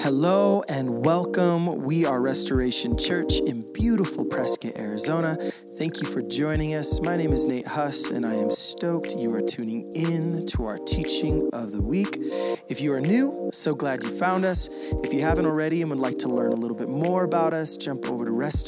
Hello and welcome. We are Restoration Church in beautiful Prescott, Arizona. Thank you for joining us. My name is Nate Huss, and I am stoked you are tuning in to our teaching of the week. If you are new, so glad you found us. If you haven't already and would like to learn a little bit more about us, jump over to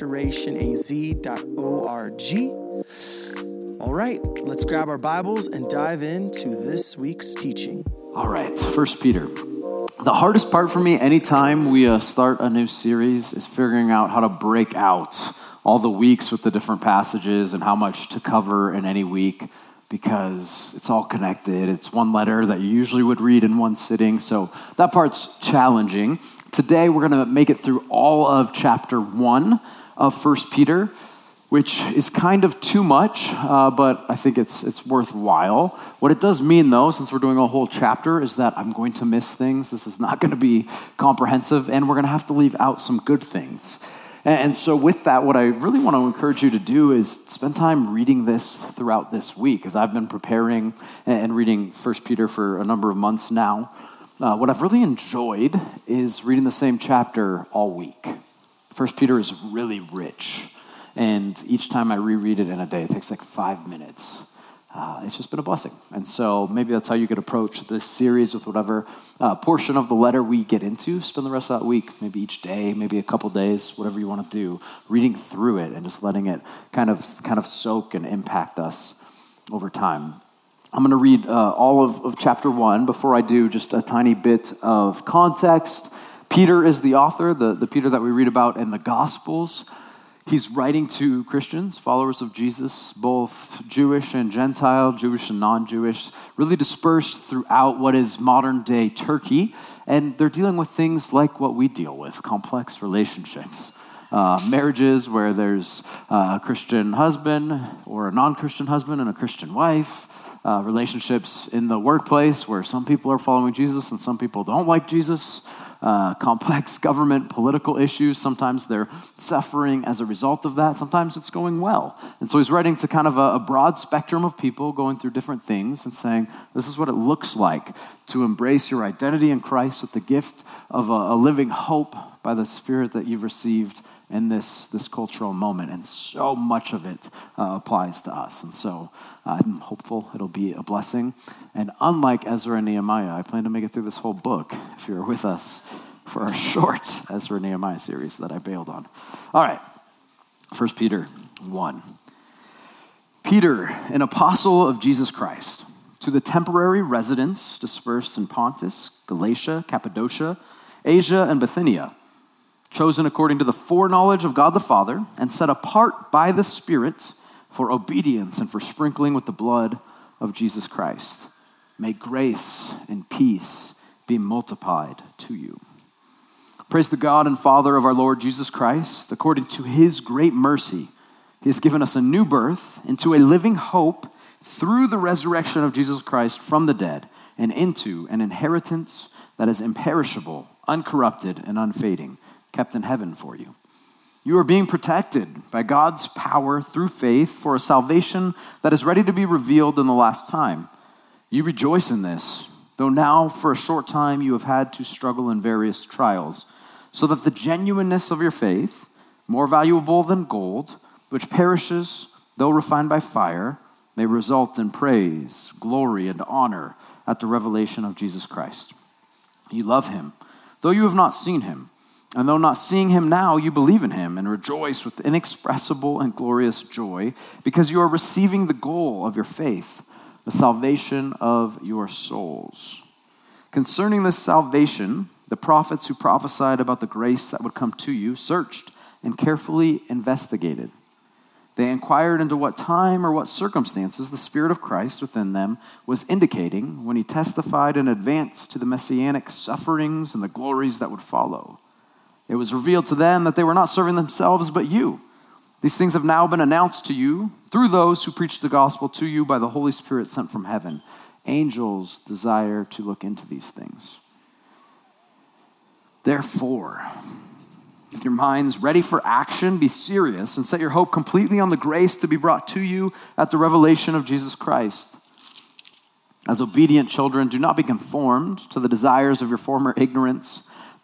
restorationaz.org. All right, let's grab our Bibles and dive into this week's teaching. All right, 1 Peter. The hardest part for me anytime we start a new series is figuring out how to break out all the weeks with the different passages and how much to cover in any week because it's all connected. It's one letter that you usually would read in one sitting, so that part's challenging. Today we're going to make it through all of chapter 1 of 1 Peter, which is kind of too much, but I think it's worthwhile. What it does mean, though, since we're doing a whole chapter, is that I'm going to miss things. This is not going to be comprehensive, and we're going to have to leave out some good things. And so with that, what I really want to encourage you to do is spend time reading this throughout this week, as I've been preparing and reading 1 Peter for a number of months now. What I've really enjoyed is reading the same chapter all week. 1 Peter is really rich. And each time I reread it in a day, it takes like 5 minutes. It's just been a blessing. And so maybe that's how you could approach this series with whatever portion of the letter we get into. Spend the rest of that week, maybe each day, maybe a couple days, whatever you want to do, reading through it and just letting it kind of soak and impact us over time. I'm going to read all of chapter 1. Before I do, just a tiny bit of context. Peter is the author, the Peter that we read about in the Gospels. He's writing to Christians, followers of Jesus, both Jewish and Gentile, Jewish and non-Jewish, really dispersed throughout what is modern-day Turkey. And they're dealing with things like what we deal with, complex relationships. Marriages where there's a Christian husband or a non-Christian husband and a Christian wife. Relationships in the workplace where some people are following Jesus and some people don't like Jesus. Complex government, political issues. Sometimes they're suffering as a result of that. Sometimes it's going well. And so he's writing to kind of a broad spectrum of people going through different things and saying, this is what it looks like to embrace your identity in Christ with the gift of a living hope by the Spirit that you've received in this cultural moment. And so much of it applies to us. And so I'm hopeful it'll be a blessing. And unlike Ezra and Nehemiah, I plan to make it through this whole book if you're with us for our short Ezra and Nehemiah series that I bailed on. All right, 1 Peter 1. Peter, an apostle of Jesus Christ, to the temporary residents dispersed in Pontus, Galatia, Cappadocia, Asia, and Bithynia, chosen according to the foreknowledge of God the Father and set apart by the Spirit for obedience and for sprinkling with the blood of Jesus Christ. May grace and peace be multiplied to you. Praise the God and Father of our Lord Jesus Christ. According to his great mercy, he has given us a new birth into a living hope through the resurrection of Jesus Christ from the dead and into an inheritance that is imperishable, uncorrupted, and unfading, kept in heaven for you. You are being protected by God's power through faith for a salvation that is ready to be revealed in the last time. You rejoice in this, though now for a short time you have had to struggle in various trials, so that the genuineness of your faith, more valuable than gold, which perishes though refined by fire, may result in praise, glory, and honor at the revelation of Jesus Christ. You love him, though you have not seen him. And though not seeing him now, you believe in him and rejoice with inexpressible and glorious joy because you are receiving the goal of your faith, the salvation of your souls. Concerning this salvation, the prophets who prophesied about the grace that would come to you searched and carefully investigated. They inquired into what time or what circumstances the Spirit of Christ within them was indicating when he testified in advance to the messianic sufferings and the glories that would follow. It was revealed to them that they were not serving themselves but you. These things have now been announced to you through those who preach the gospel to you by the Holy Spirit sent from heaven. Angels desire to look into these things. Therefore, with your minds ready for action, be serious and set your hope completely on the grace to be brought to you at the revelation of Jesus Christ. As obedient children, do not be conformed to the desires of your former ignorance,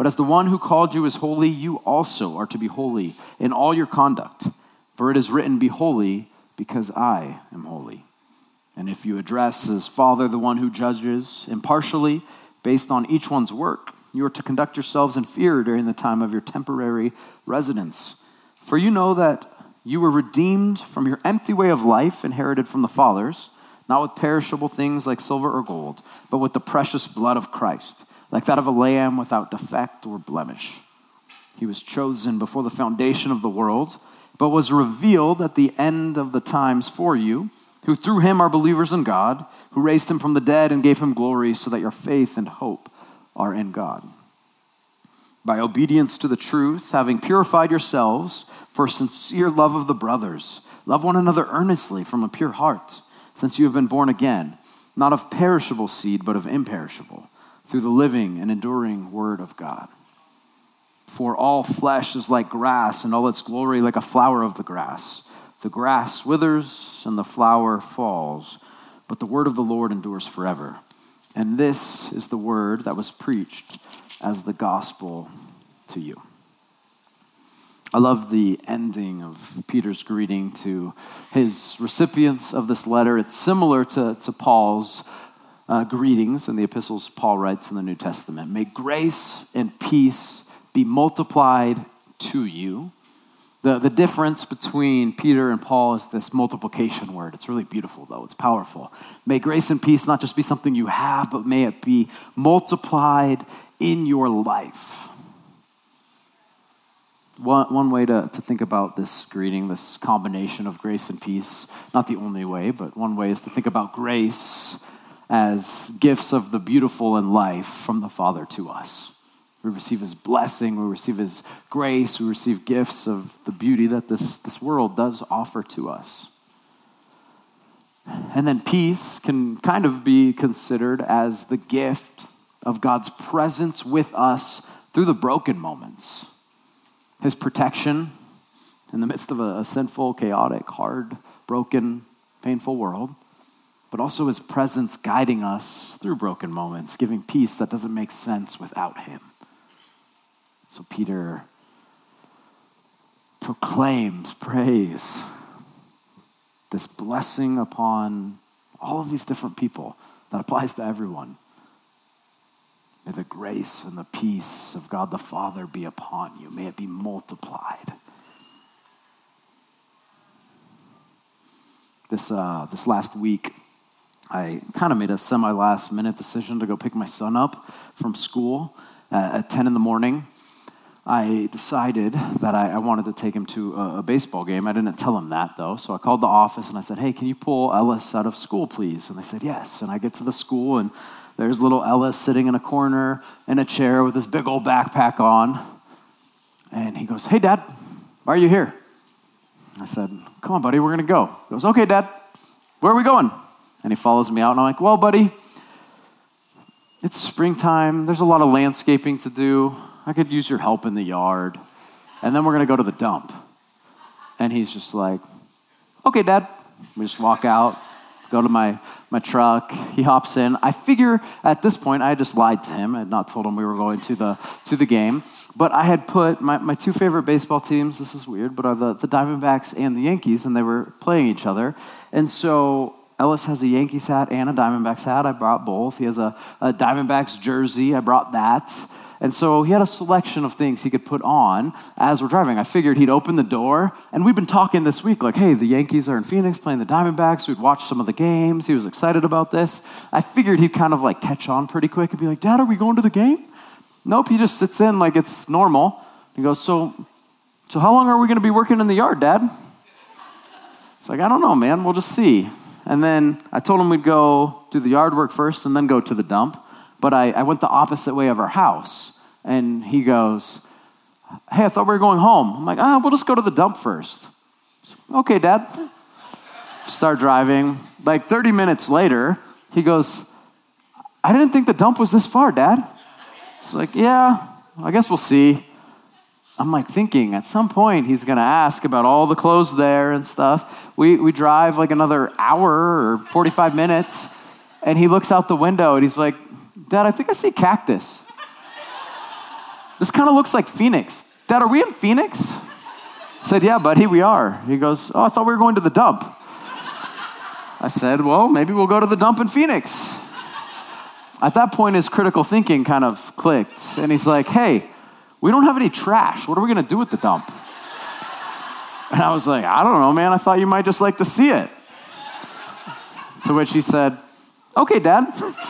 But as the one who called you is holy, you also are to be holy in all your conduct. For it is written, be holy, because I am holy. And if you address as Father the one who judges impartially based on each one's work, you are to conduct yourselves in fear during the time of your temporary residence. For you know that you were redeemed from your empty way of life inherited from the fathers, not with perishable things like silver or gold, but with the precious blood of Christ, like that of a lamb without defect or blemish. He was chosen before the foundation of the world, but was revealed at the end of the times for you, who through him are believers in God, who raised him from the dead and gave him glory, so that your faith and hope are in God. By obedience to the truth, having purified yourselves for sincere love of the brothers, love one another earnestly from a pure heart, since you have been born again, not of perishable seed, but of imperishable, through the living and enduring word of God. For all flesh is like grass, and all its glory like a flower of the grass. The grass withers, and the flower falls, but the word of the Lord endures forever. And this is the word that was preached as the gospel to you. I love the ending of Peter's greeting to his recipients of this letter. It's similar to Paul's greetings in the epistles Paul writes in the New Testament. May grace and peace be multiplied to you. The difference between Peter and Paul is this multiplication word. It's really beautiful, though. It's powerful. May grace and peace not just be something you have, but may it be multiplied in your life. One way to think about this greeting, this combination of grace and peace, not the only way, but one way is to think about grace as gifts of the beautiful in life from the Father to us. We receive his blessing, we receive his grace, we receive gifts of the beauty that this world does offer to us. And then peace can kind of be considered as the gift of God's presence with us through the broken moments. His protection in the midst of a sinful, chaotic, hard, broken, painful world, but also his presence guiding us through broken moments, giving peace that doesn't make sense without him. So Peter proclaims, praise, this blessing upon all of these different people that applies to everyone. May the grace and the peace of God the Father be upon you. May it be multiplied. This last week, I kind of made a semi-last minute decision to go pick my son up from school at 10 in the morning. I decided that I wanted to take him to a baseball game. I didn't tell him that, though. So I called the office and I said, hey, can you pull Ellis out of school, please? And they said, yes. And I get to the school and there's little Ellis sitting in a corner in a chair with his big old backpack on. And he goes, hey, Dad, why are you here? I said, come on, buddy, we're going to go. He goes, okay, Dad, where are we going? And he follows me out and I'm like, well, buddy, it's springtime. There's a lot of landscaping to do. I could use your help in the yard. And then we're going to go to the dump. And he's just like, okay, Dad. We just walk out, go to my truck. He hops in. I figure at this point, I had just lied to him. I had not told him we were going to the game. But I had put my two favorite baseball teams, this is weird, but are the Diamondbacks and the Yankees, and they were playing each other. And so Ellis has a Yankees hat and a Diamondbacks hat. I brought both. He has a Diamondbacks jersey. I brought that. And so he had a selection of things he could put on as we're driving. I figured he'd open the door, and we've been talking this week like, hey, the Yankees are in Phoenix playing the Diamondbacks. We'd watch some of the games. He was excited about this. I figured he'd kind of like catch on pretty quick and be like, Dad, are we going to the game? Nope, he just sits in like it's normal. He goes, so how long are we going to be working in the yard, Dad? It's like, I don't know, man. We'll just see. And then I told him we'd go do the yard work first and then go to the dump. But I went the opposite way of our house. And he goes, hey, I thought we were going home. I'm like, we'll just go to the dump first. Okay, Dad. Start driving. Like 30 minutes later, he goes, I didn't think the dump was this far, Dad. It's like, yeah, I guess we'll see. I'm like thinking at some point he's going to ask about all the clothes there and stuff. We drive like another hour or 45 minutes. And he looks out the window and he's like, Dad, I think I see cactus. this kind of looks like Phoenix. Dad, are we in Phoenix? I said, yeah, buddy, we are. He goes, oh, I thought we were going to the dump. I said, well, maybe we'll go to the dump in Phoenix. At that point, his critical thinking kind of clicked. And he's like, hey, we don't have any trash. What are we going to do with the dump? And I was like, I don't know, man. I thought you might just like to see it. To which he said, okay, Dad.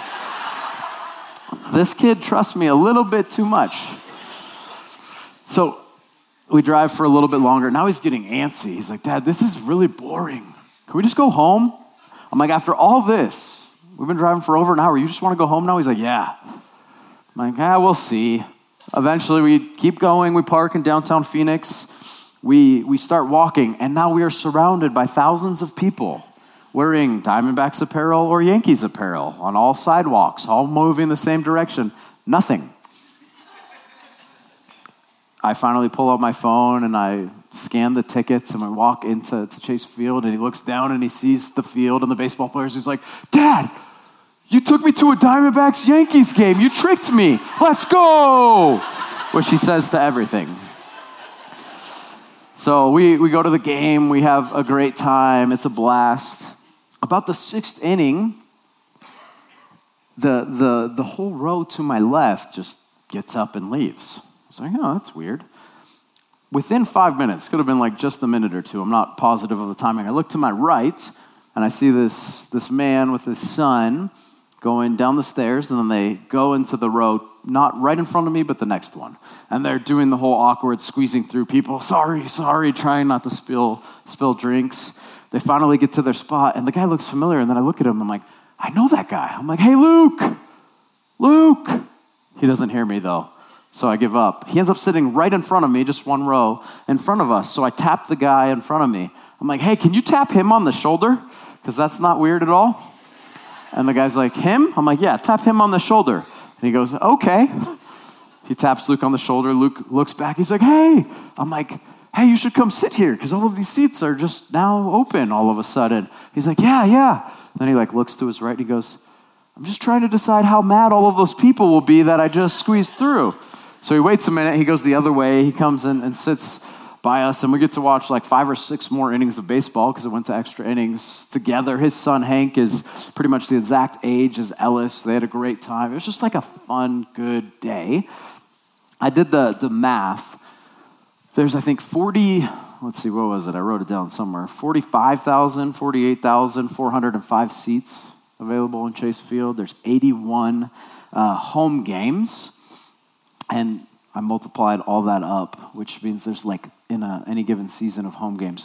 This kid trusts me a little bit too much. So we drive for a little bit longer. Now he's getting antsy. He's like, Dad, this is really boring. Can we just go home? I'm like, after all this, we've been driving for over an hour. You just want to go home now? He's like, yeah. I'm like, we'll see. Eventually, we keep going. We park in downtown Phoenix. We start walking, and now we are surrounded by thousands of people wearing Diamondbacks apparel or Yankees apparel on all sidewalks, all moving the same direction. Nothing. I finally pull out my phone, and I scan the tickets, and we walk into Chase Field, and he looks down, and he sees the field and the baseball players. He's like, Dad, you took me to a Diamondbacks-Yankees game. You tricked me. Let's go, which he says to everything. So we go to the game. We have a great time. It's a blast. About the sixth inning, the whole row to my left just gets up and leaves. I was like, oh, that's weird. Within 5 minutes, could have been like just a minute or two. I'm not positive of the timing. I look to my right, and I see this man with his son going down the stairs, and then they go into the row, not right in front of me, but the next one. And they're doing the whole awkward squeezing through people. Sorry, trying not to spill drinks. They finally get to their spot, and the guy looks familiar, and then I look at him, I'm like, I know that guy. I'm like, hey, Luke. He doesn't hear me, though, so I give up. He ends up sitting right in front of me, just one row in front of us, so I tap the guy in front of me. I'm like, hey, can you tap him on the shoulder? Because that's not weird at all. And the guy's like, him? I'm like, yeah, tap him on the shoulder. And he goes, okay. He taps Luke on the shoulder. Luke looks back. He's like, hey. I'm like, hey, you should come sit here because all of these seats are just now open all of a sudden. He's like, yeah. Then he looks to his right and he goes, I'm just trying to decide how mad all of those people will be that I just squeezed through. So he waits a minute. He goes the other way. He comes in and sits by us, and we get to watch 5 or 6 more innings of baseball because it went to extra innings together. His son, Hank, is pretty much the exact age as Ellis. They had a great time. It was just a fun, good day. I did the math. There's, I think, 40, let's see, what was it? I wrote it down somewhere. 48,405 seats available in Chase Field. There's 81 home games, and I multiplied all that up, which means there's in any given season of home games,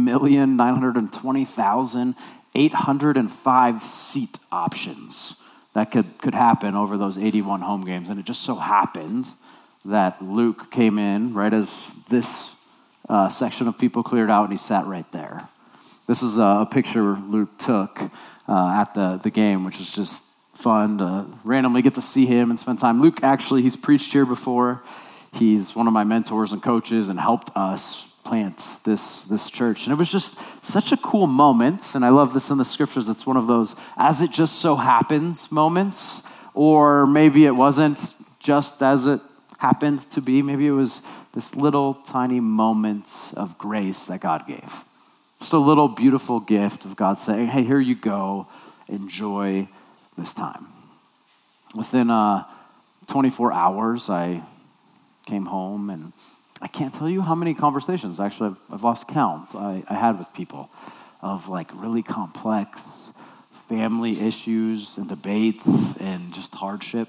3,920,805 seat options that could happen over those 81 home games. And it just so happened that Luke came in right as this section of people cleared out, and he sat right there. This is a picture Luke took at the game, which is just fun to randomly get to see him and spend time. Luke, actually, he's preached here before. He's one of my mentors and coaches and helped us plant this church. And it was just such a cool moment. And I love this in the scriptures. It's one of those as it just so happens moments. Or maybe it wasn't just as it happened to be. Maybe it was this little tiny moment of grace that God gave. Just a little beautiful gift of God saying, hey, here you go. Enjoy this time. Within 24 hours, I came home, and I can't tell you how many conversations, actually, I've lost count, I had with people of really complex family issues and debates and just hardship.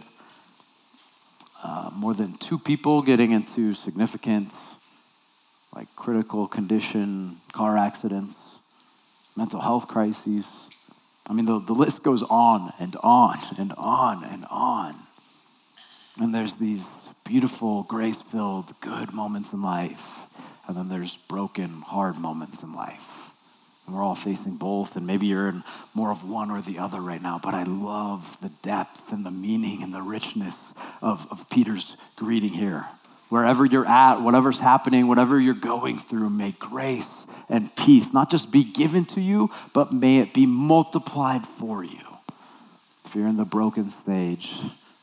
More than 2 people getting into significant, critical condition, car accidents, mental health crises. I mean, the list goes on and on and on and on. And there's these beautiful, grace-filled, good moments in life. And then there's broken, hard moments in life. And we're all facing both. And maybe you're in more of one or the other right now. But I love the depth and the meaning and the richness of Peter's greeting here. Wherever you're at, whatever's happening, whatever you're going through, may grace and peace not just be given to you, but may it be multiplied for you. If you're in the broken stage,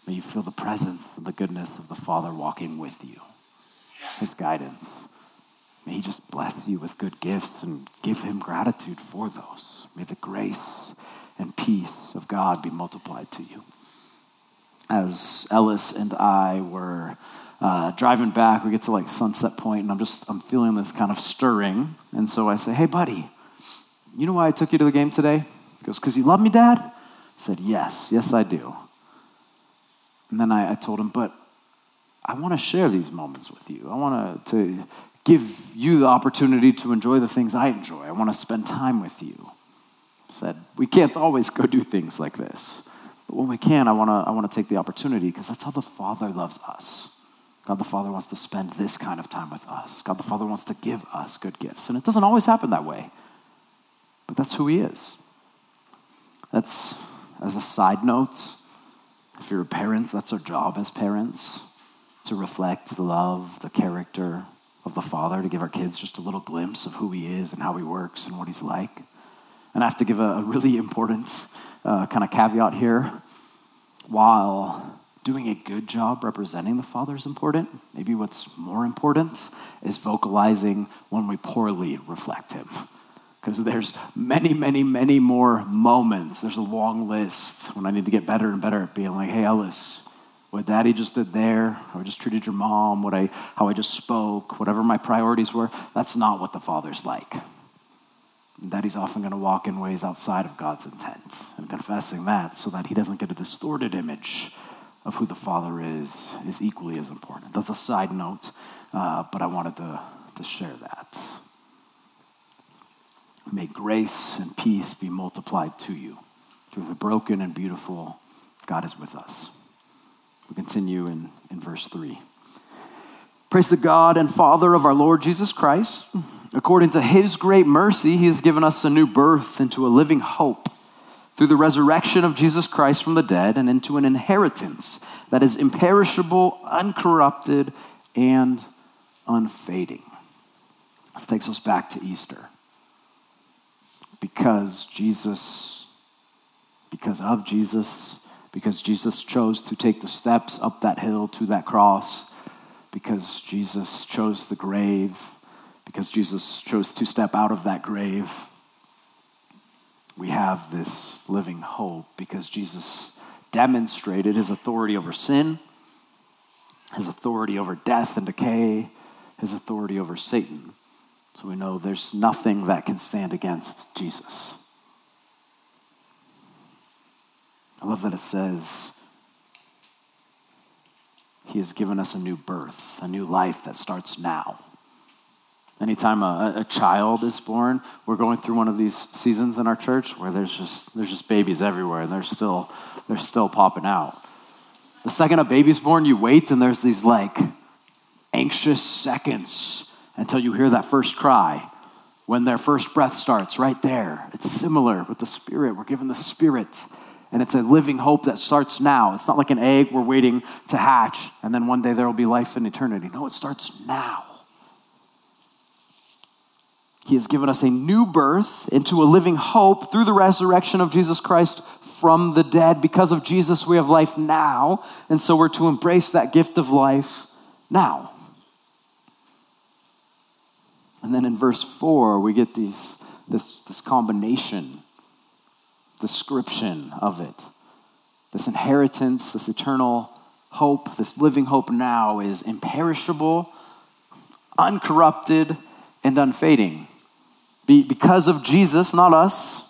May you feel the presence and the goodness of the Father walking with you, his guidance. May he just bless you with good gifts and give him gratitude for those. May the grace and peace of God be multiplied to you. As Ellis and I were driving back, we get to like Sunset Point, and I'm feeling this kind of stirring. And so I say, hey, buddy, you know why I took you to the game today? He goes, because you love me, Dad? I said, yes, I do. And then I told him, but I want to share these moments with you. I want to give you the opportunity to enjoy the things I enjoy. I want to spend time with you. I said, we can't always go do things like this. But when we can, I want to take the opportunity because that's how the Father loves us. God the Father wants to spend this kind of time with us. God the Father wants to give us good gifts. And it doesn't always happen that way. But that's who he is. That's, as a side note, if you're parents, that's our job as parents, to reflect the love, the character of the Father, to give our kids just a little glimpse of who he is and how he works and what he's like. And I have to give a really important kind of caveat here. While doing a good job representing the Father is important, maybe what's more important is vocalizing when we poorly reflect him. Because there's many, many, many more moments. There's a long list when I need to get better and better at being like, hey, Ellis, what Daddy just did there, how I just treated your mom, how I just spoke, whatever my priorities were, that's not what the Father's like. And Daddy's often going to walk in ways outside of God's intent and confessing that so that he doesn't get a distorted image of who the Father is equally as important. That's a side note, but I wanted to share that. May grace and peace be multiplied to you. Through the broken and beautiful, God is with us. We continue in verse 3. Praise the God and Father of our Lord Jesus Christ. According to his great mercy, he has given us a new birth into a living hope through the resurrection of Jesus Christ from the dead and into an inheritance that is imperishable, uncorrupted, and unfading. This takes us back to Easter. Because Jesus chose to take the steps up that hill to that cross, because Jesus chose the grave, because Jesus chose to step out of that grave, we have this living hope because Jesus demonstrated his authority over sin, his authority over death and decay, his authority over Satan. So we know there's nothing that can stand against Jesus. I love that it says he has given us a new birth, a new life that starts now. Anytime a child is born, we're going through one of these seasons in our church where there's just babies everywhere and they're still popping out. The second a baby's born, you wait and there's these like anxious seconds until you hear that first cry. When their first breath starts right there. It's similar with the Spirit. We're given the Spirit. And it's a living hope that starts now. It's not like an egg we're waiting to hatch and then one day there will be life in eternity. No, it starts now. He has given us a new birth into a living hope through the resurrection of Jesus Christ from the dead. Because of Jesus, we have life now. And so we're to embrace that gift of life now. And then in verse 4, we get this combination, description of it. This inheritance, this eternal hope, this living hope now is imperishable, uncorrupted, and unfading. Because of Jesus, not us,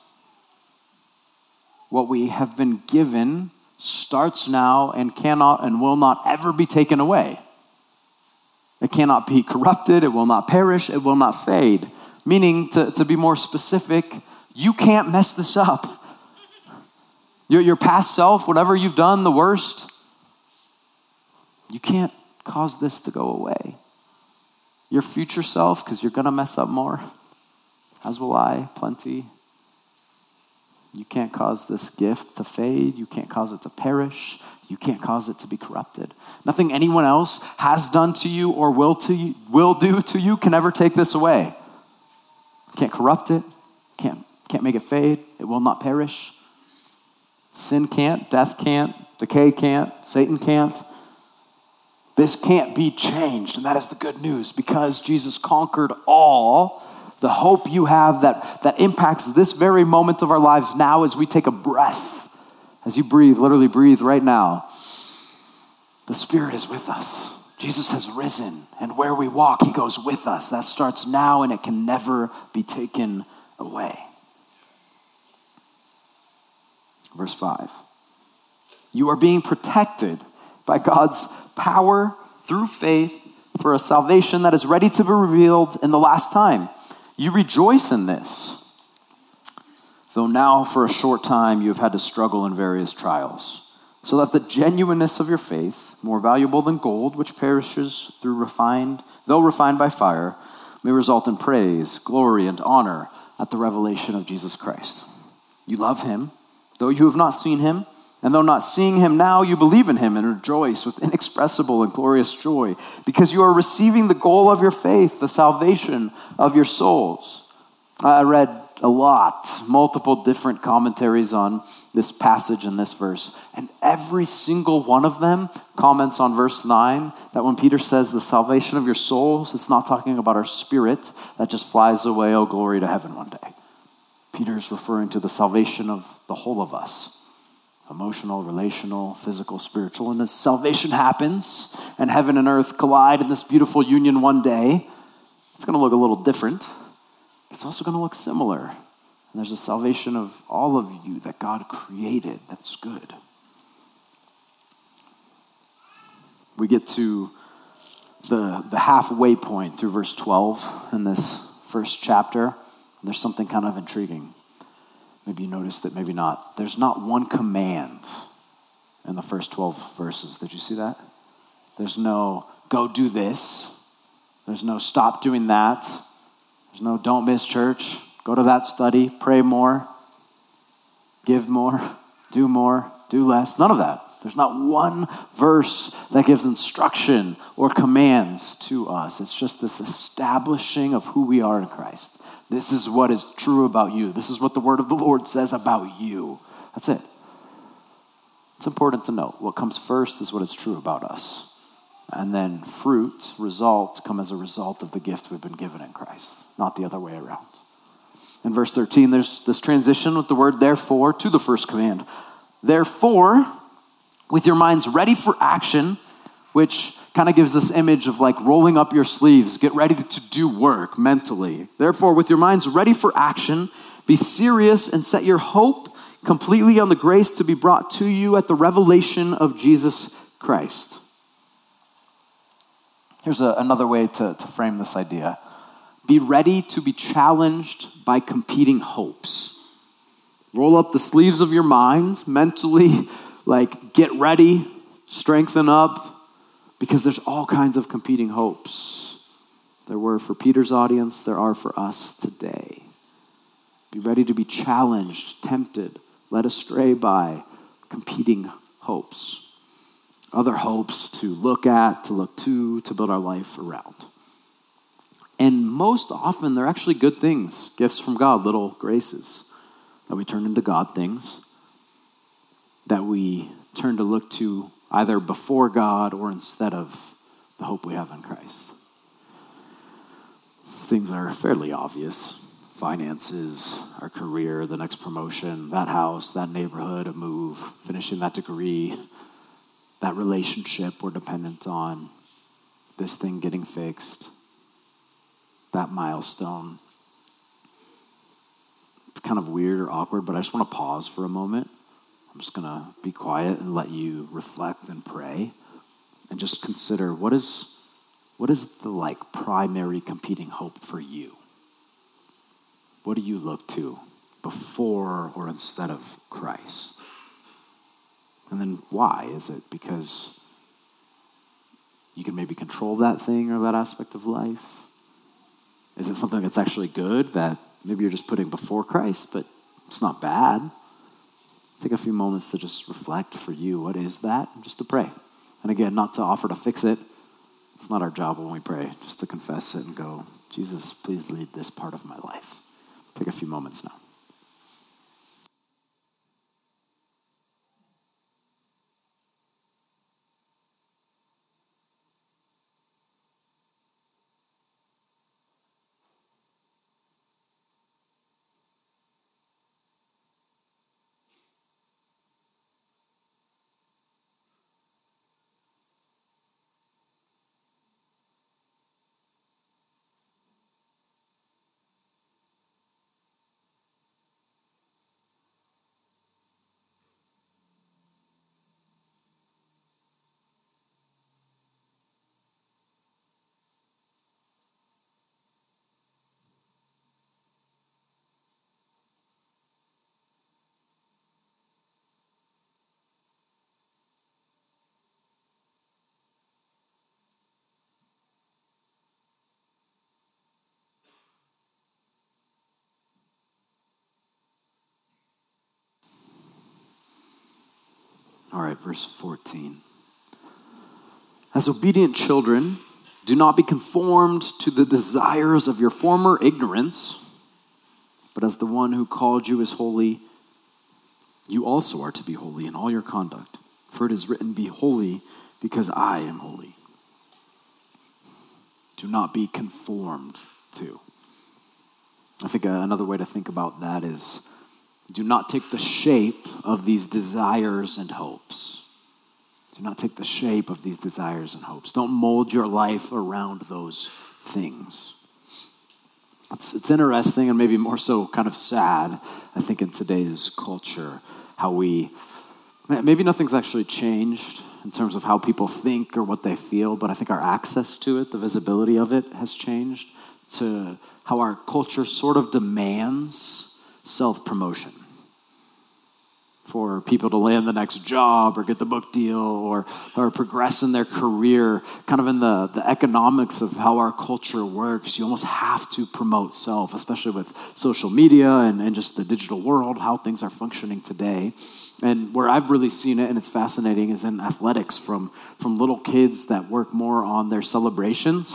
what we have been given starts now and cannot and will not ever be taken away. It cannot be corrupted, it will not perish, it will not fade. Meaning, to be more specific, you can't mess this up. Your past self, whatever you've done, the worst, you can't cause this to go away. Your future self, because you're going to mess up more, as will I, plenty. You can't cause this gift to fade. You can't cause it to perish. You can't cause it to be corrupted. Nothing anyone else has done to you or will do to you can ever take this away. Can't corrupt it. Can't make it fade. It will not perish. Sin can't. Death can't. Decay can't. Satan can't. This can't be changed, and that is the good news. Because Jesus conquered all, the hope you have that impacts this very moment of our lives now as we take a breath, as you breathe, literally breathe right now, the Spirit is with us. Jesus has risen, and where we walk, he goes with us. That starts now, and it can never be taken away. Verse 5. You are being protected by God's power through faith for a salvation that is ready to be revealed in the last time. You rejoice in this, though now for a short time you have had to struggle in various trials, so that the genuineness of your faith, more valuable than gold, which perishes though refined by fire, may result in praise, glory, and honor at the revelation of Jesus Christ. You love him, though you have not seen him, and though not seeing him now, you believe in him and rejoice with inexpressible and glorious joy, because you are receiving the goal of your faith, the salvation of your souls. I read multiple different commentaries on this passage and this verse, and every single one of them comments on verse 9, that when Peter says the salvation of your souls, it's not talking about our spirit that just flies away, oh glory to heaven one day. Peter's referring to the salvation of the whole of us. Emotional, relational, physical, spiritual. And as salvation happens and heaven and earth collide in this beautiful union one day, it's going to look a little different. But it's also going to look similar. And there's a salvation of all of you that God created that's good. We get to the halfway point through verse 12 in this first chapter. And there's something kind of intriguing. Maybe you noticed it, maybe not. There's not one command in the first 12 verses. Did you see that? There's no go do this. There's no stop doing that. There's no don't miss church. Go to that study. Pray more. Give more. Do less. None of that. There's not one verse that gives instruction or commands to us. It's just this establishing of who we are in Christ. This is what is true about you. This is what the word of the Lord says about you. That's it. It's important to note. What comes first is what is true about us. And then fruit, results, come as a result of the gift we've been given in Christ, not the other way around. In verse 13, there's this transition with the word therefore to the first command. Therefore, with your minds ready for action, which kind of gives this image of like rolling up your sleeves, get ready to do work mentally. Therefore, with your minds ready for action, be serious and set your hope completely on the grace to be brought to you at the revelation of Jesus Christ. Here's another way to frame this idea. Be ready to be challenged by competing hopes. Roll up the sleeves of your mind mentally, like get ready, strengthen up, because there's all kinds of competing hopes. There were for Peter's audience, there are for us today. Be ready to be challenged, tempted, led astray by competing hopes. Other hopes to look at, to look to build our life around. And most often, they're actually good things, gifts from God, little graces that we turn into God things, that we turn to look to either before God or instead of the hope we have in Christ. These things are fairly obvious. Finances, our career, the next promotion, that house, that neighborhood, a move, finishing that degree, that relationship we're dependent on, this thing getting fixed, that milestone. It's kind of weird or awkward, but I just want to pause for a moment. I'm just going to be quiet and let you reflect and pray and just consider what is the primary competing hope for you? What do you look to before or instead of Christ? And then why? Is it because you can maybe control that thing or that aspect of life? Is it something that's actually good that maybe you're just putting before Christ, but it's not bad? Take a few moments to just reflect for you. What is that? Just to pray. And again, not to offer to fix it. It's not our job when we pray, just to confess it and go, Jesus, please lead this part of my life. Take a few moments now. All right, verse 14. As obedient children, do not be conformed to the desires of your former ignorance, but as the one who called you is holy, you also are to be holy in all your conduct. For it is written, be holy because I am holy. Do not be conformed to. I think another way to think about that is do not take the shape of these desires and hopes. Do not take the shape of these desires and hopes. Don't mold your life around those things. It's interesting and maybe more so kind of sad, I think, in today's culture, how maybe nothing's actually changed in terms of how people think or what they feel, but I think our access to it, the visibility of it has changed to how our culture sort of demands self-promotion. For people to land the next job or get the book deal or progress in their career, kind of in the economics of how our culture works, you almost have to promote self, especially with social media and just the digital world, how things are functioning today. And where I've really seen it, and it's fascinating, is in athletics, from little kids that work more on their celebrations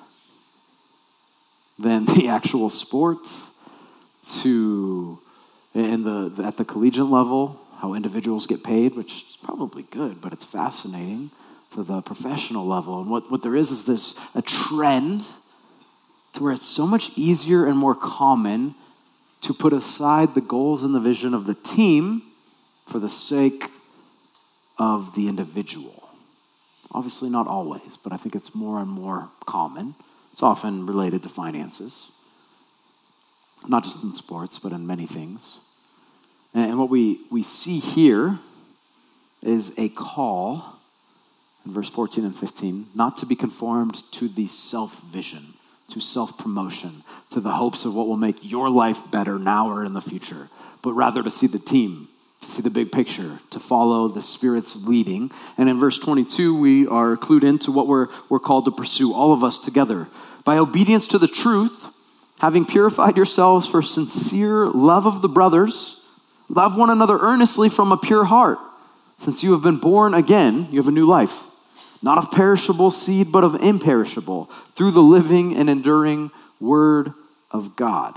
than the actual sport, to at the collegiate level, how individuals get paid, which is probably good, but it's fascinating, to the professional level. And what there is a trend to where it's so much easier and more common to put aside the goals and the vision of the team for the sake of the individual. Obviously not always, but I think it's more and more common. It's often related to finances. Not just in sports, but in many things. And what we see here is a call in verse 14 and 15, not to be conformed to the self-vision, to self-promotion, to the hopes of what will make your life better now or in the future, but rather to see the team, to see the big picture, to follow the Spirit's leading. And in verse 22, we are clued into what we're called to pursue, all of us together. By obedience to the truth, having purified yourselves for sincere love of the brothers, love one another earnestly from a pure heart. Since you have been born again, you have a new life, not of perishable seed, but of imperishable, through the living and enduring word of God.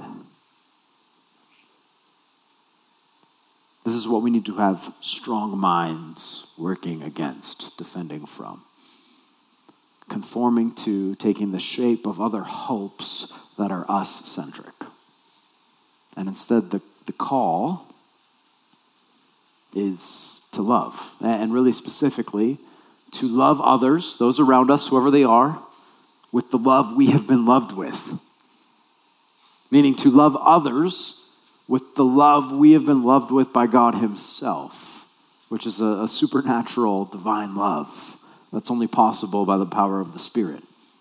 This is what we need to have strong minds working against, defending from. Conforming to, taking the shape of other hopes that are us-centric. And instead, the call is to love. And really specifically, to love others, those around us, whoever they are, with the love we have been loved with. Meaning to love others with the love we have been loved with by God himself, which is a supernatural, divine love that's only possible by the power of the Spirit.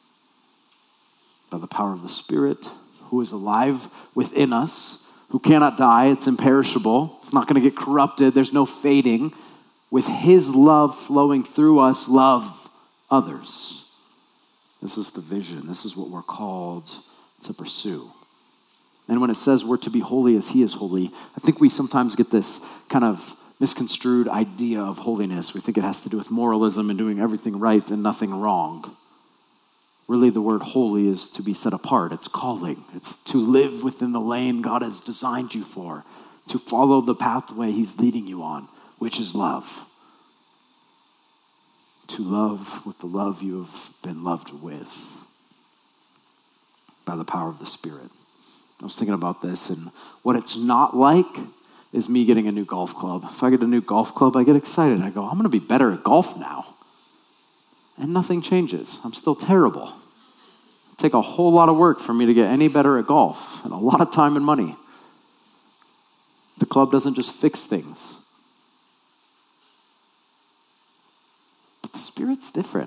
By the power of the Spirit, who is alive within us, who cannot die, it's imperishable, it's not going to get corrupted, there's no fading. With his love flowing through us, love others. This is the vision. This is what we're called to pursue. And when it says we're to be holy as he is holy, I think we sometimes get this kind of misconstrued idea of holiness. We think it has to do with moralism and doing everything right and nothing wrong. Really, the word holy is to be set apart. It's calling. It's to live within the lane God has designed you for, to follow the pathway he's leading you on, which is love. To love with the love you have been loved with by the power of the Spirit. I was thinking about this, and what it's not like is me getting a new golf club. If I get a new golf club, I get excited. I go, I'm going to be better at golf now. And nothing changes. I'm still terrible. It'll take a whole lot of work for me to get any better at golf, and a lot of time and money. The club doesn't just fix things. But the Spirit's different.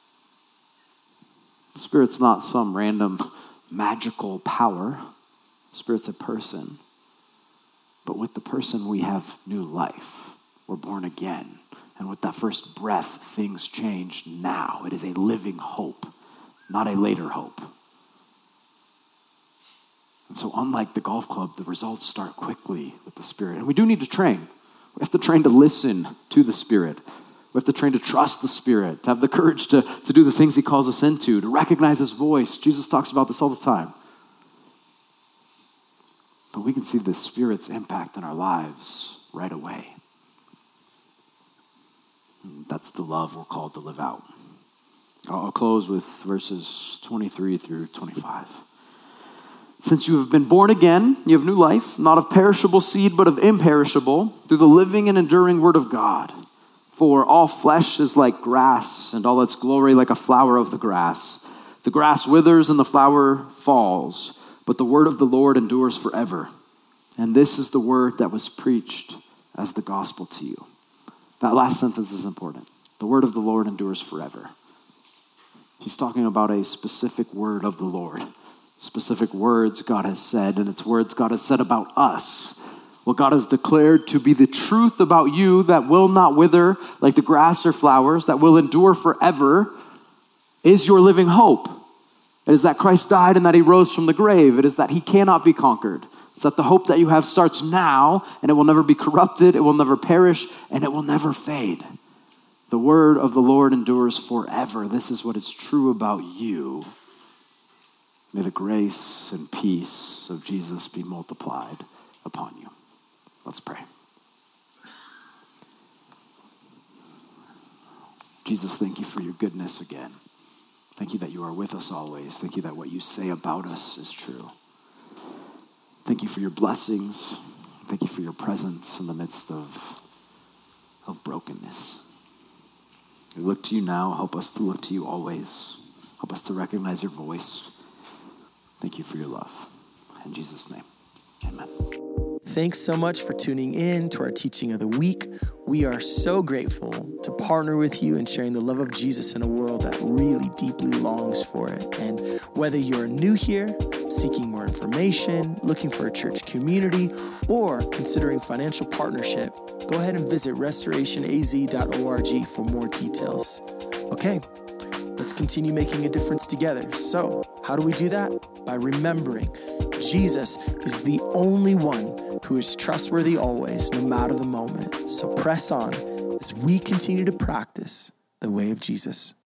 The Spirit's not some random magical power. The Spirit's a person. But with the person, we have new life. We're born again. And with that first breath, things change now. It is a living hope, not a later hope. And so unlike the golf club, the results start quickly with the Spirit. And we do need to train. We have to train to listen to the Spirit. We have to train to trust the Spirit, to have the courage to do the things he calls us into, to recognize his voice. Jesus talks about this all the time. But we can see the Spirit's impact in our lives right away. That's the love we're called to live out. I'll close with verses 23 through 25. Since you have been born again, you have new life, not of perishable seed, but of imperishable, through the living and enduring word of God. For all flesh is like grass, and all its glory like a flower of the grass. The grass withers and the flower falls, but the word of the Lord endures forever. And this is the word that was preached as the gospel to you. That last sentence is important. The word of the Lord endures forever. He's talking about a specific word of the Lord. Specific words God has said, and it's words God has said about us. What God has declared to be the truth about you that will not wither like the grass or flowers, that will endure forever, is your living hope. It is that Christ died and that he rose from the grave. It is that he cannot be conquered. It's that the hope that you have starts now, and it will never be corrupted, it will never perish, and it will never fade. The word of the Lord endures forever. This is what is true about you. May the grace and peace of Jesus be multiplied upon you. Let's pray. Jesus, thank you for your goodness again. Thank you that you are with us always. Thank you that what you say about us is true. Thank you for your blessings. Thank you for your presence in the midst of brokenness. We look to you now. Help us to look to you always. Help us to recognize your voice. Thank you for your love. In Jesus' name, amen. Thanks so much for tuning in to our teaching of the week. We are so grateful to partner with you in sharing the love of Jesus in a world that really deeply longs for it. And whether you're new here, seeking more information, looking for a church community, or considering financial partnership, go ahead and visit restorationaz.org for more details. Okay, let's continue making a difference together. So, how do we do that? By remembering Jesus is the only one who is trustworthy always, no matter the moment. So press on as we continue to practice the way of Jesus.